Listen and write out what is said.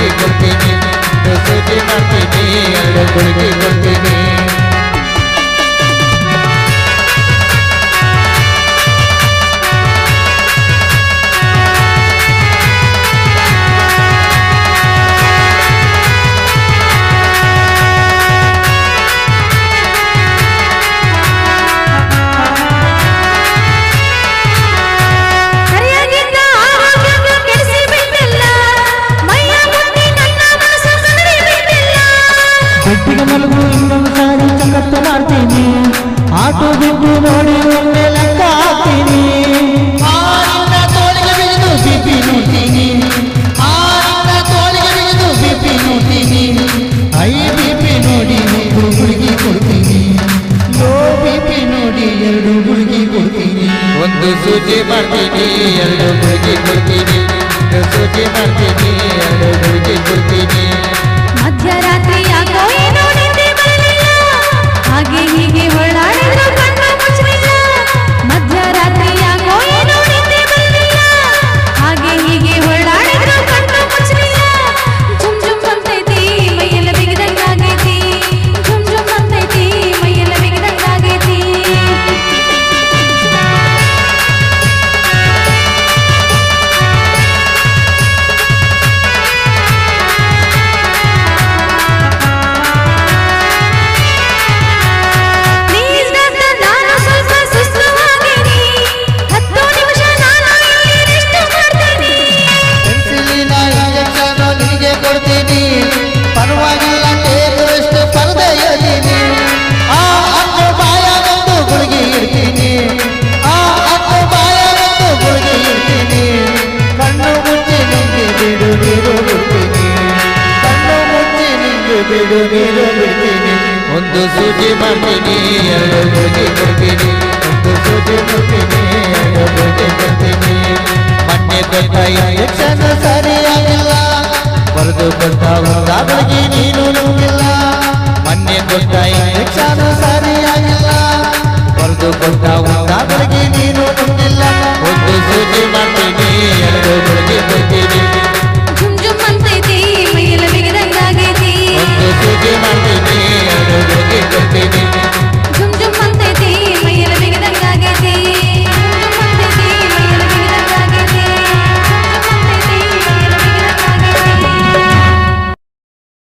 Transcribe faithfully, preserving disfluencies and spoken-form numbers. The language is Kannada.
ಗುಳಿಗೆ ಕೊಡ್ತೀನಿ ಸೂಜಿ ಮಾಡ್ತೀನಿ ಎರಡು ಗುಳಿಗೆ ಕೊಡ್ತೀನಿ ಬೆಟ್ಟಿಗೆ ಮಲಗು ಇನ್ನೊಂದು ಸಾರಿ ಚಕತ್ತು ಮಾಡ್ತೀನಿ ಆಟೋ ಬಿದ್ದು ನೋಡಿ ಒಮ್ಮೆ ಲೆಕ್ಕ ಹಾಕ್ತೀನಿ ಆರಿಂದ ತೋಳಿಗೆ ಬಿದ್ದು ಬಿಪಿ ನೋಡ್ತೀನಿ ಆರಿಂದ ತೋಳಿಗೆ ಬಿದ್ದು ಬಿಪಿ ನೋಡ್ತೀನಿ ಐ ಬಿಪಿ ನೋಡಿ ಮೂರು ಗುಳಿಗೆ ಕೊಡ್ತೀನಿ ಲೋ ಬಿಪಿ ನೋಡಿ ಎರಡು ಗುಳಿಗೆ ಕೊಡ್ತೀನಿ ಒಂದು ಸೂಜಿ ಮಾಡ್ತೀನಿ ಎರಡು ಗುಳಿಗೆ ಕೊಡ್ತೀನಿ ಸೂಜಿ ಮಾಡ್ತೀನಿ ಎರಡು ಗುಳಿಗೆ ಕೊಡ್ತೀನಿ ಮಧ್ಯರಾತ್ರಿ ಯಾಕೋ ಏನೋ ನಿದ್ದೆ ಬರಲಿಲ್ಲ ಹಾಗೆ ಹೀಗೆ ಹೊರಳಾಡಿದ್ರು ಕಣ್ಣು ಮುಚ್ಚಲಿಲ್ಲ ಮಧ್ಯರಾತ್ರಿ ಯಾಕೋ ಏನೋ ನಿದ್ದೆ ಬರಲಿಲ್ಲ ಹಾಗೆ ಹೀಗೆ ಹೊರಳಾಡಿದ್ರು ಕಣ್ಣು ಮುಚ್ಚಲಿಲ್ಲ ಜುಮ್ ಜುಮ್ ಅಂತೈತಿ ಮೈಯೆಲ್ಲ ಬಿಗಿದಂಗಾಗೈತಿ ಜುಮ್ ಜುಮ್ ಅಂತೈತಿ ಮೈಯೆಲ್ಲ ಬಿಗಿದಂಗಾಗೈತಿ ಪರವಾಗಿಲ್ಲ ಟೇಸ್ಟ್ ಪರದೆಯದೀನಿ ಆ ಅಕ್ಕ ಬಾಯ ಬಂದು ಗುಳಿಗೆ ಇಡ್ತೀನಿ ಆ ಅಕ್ಕ ಬಾಯ ಬಂದು ಗುಳಿಗೆ ಇಡ್ತೀನಿ ಕಣ್ಣು ಮುಚ್ಚಿ ನಿಂಗೆ ಬಿಡು ನೀರು ಬಿಡ್ತೀನಿ ಕಣ್ಣು ಮುಚ್ಚಿ ನಿಂಗೆ ಬಿಡು ನೀರು ಬಿಡ್ತೀನಿ ಒಂದು ಸೂಜಿ ಮಾಡ್ತೀನಿ ಎರಡು ಗುಳಿಗೆ ಕೊಡ್ತೀನಿ ಒಂದು ಸೂಜಿ ಮಾಡ್ತೀನಿ ಎರಡು ಗುಳಿಗೆ ಕೊಡ್ತೀನಿ ಮೊನ್ನೆ ಕೊಟ್ಟ ಇಂಜೆಕ್ಷನ್ ಸರಿಯಾಗಿಲ್ಲ ಬರೆದು ಕೊಟ್ಟ ಉಂಟಾಗಿ ನೀನು ನುಂಗಿಲ್ಲ ಮೊನ್ನೆ ಕೊಟ್ಟ ಇಂಜೆಕ್ಷನ್ ಸರಿಯಾಗಿಲ್ಲ ಬರೆದು ಕೊಟ್ಟ